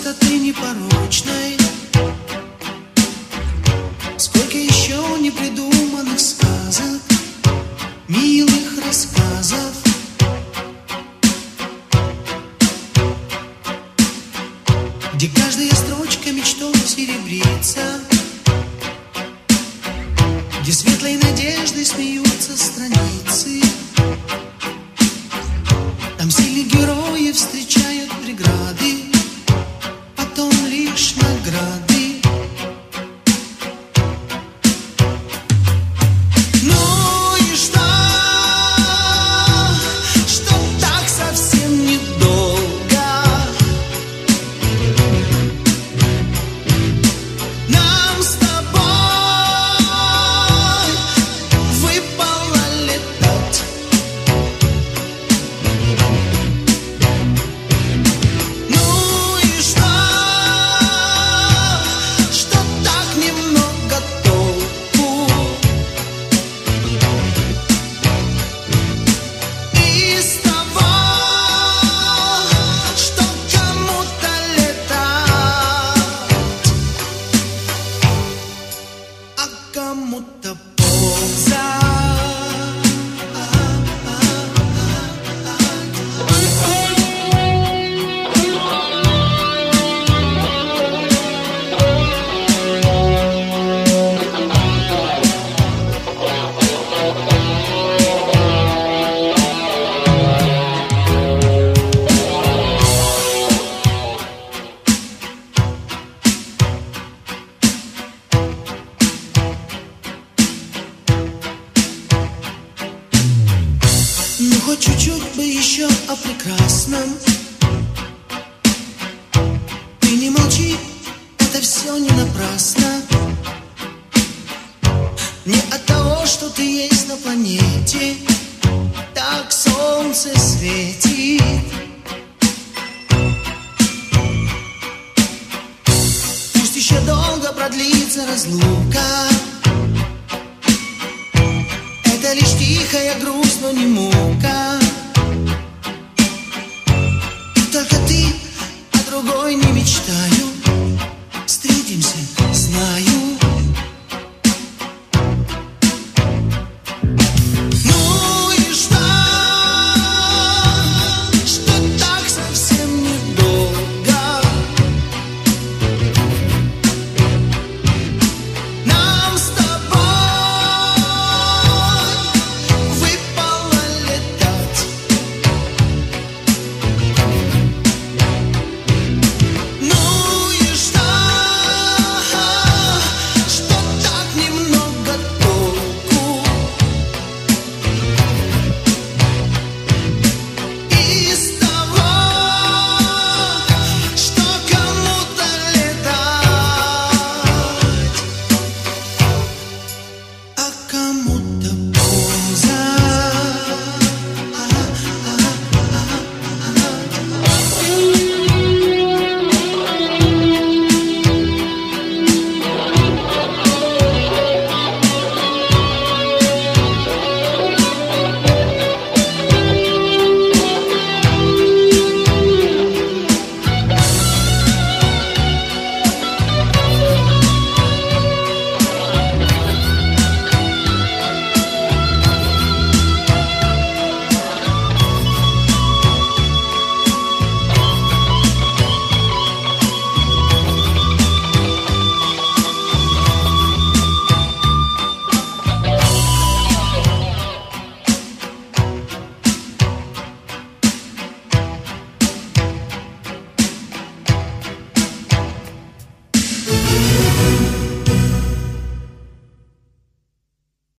красоты непорочной. Сколько еще непридуманных сказок, милых рассказов, где каждая строчка мечтой серебрится, где светлой надеждой смеются страницы. Там сильных героев встречают преграды, потом лишь награды. Ну и что так совсем недолго нам с тобой выпало летать. Ну и что так немного толку из того, что кому-то летать, а кому-то ползать. Ну хоть чуть-чуть бы еще о прекрасном. Ты не молчи, это все не напрасно. Не от того, что ты есть на планете, так солнце светит. Пусть еще долго продлится разлука, это лишь тихая грусть, но не мука. Только ты о другой не мечтай.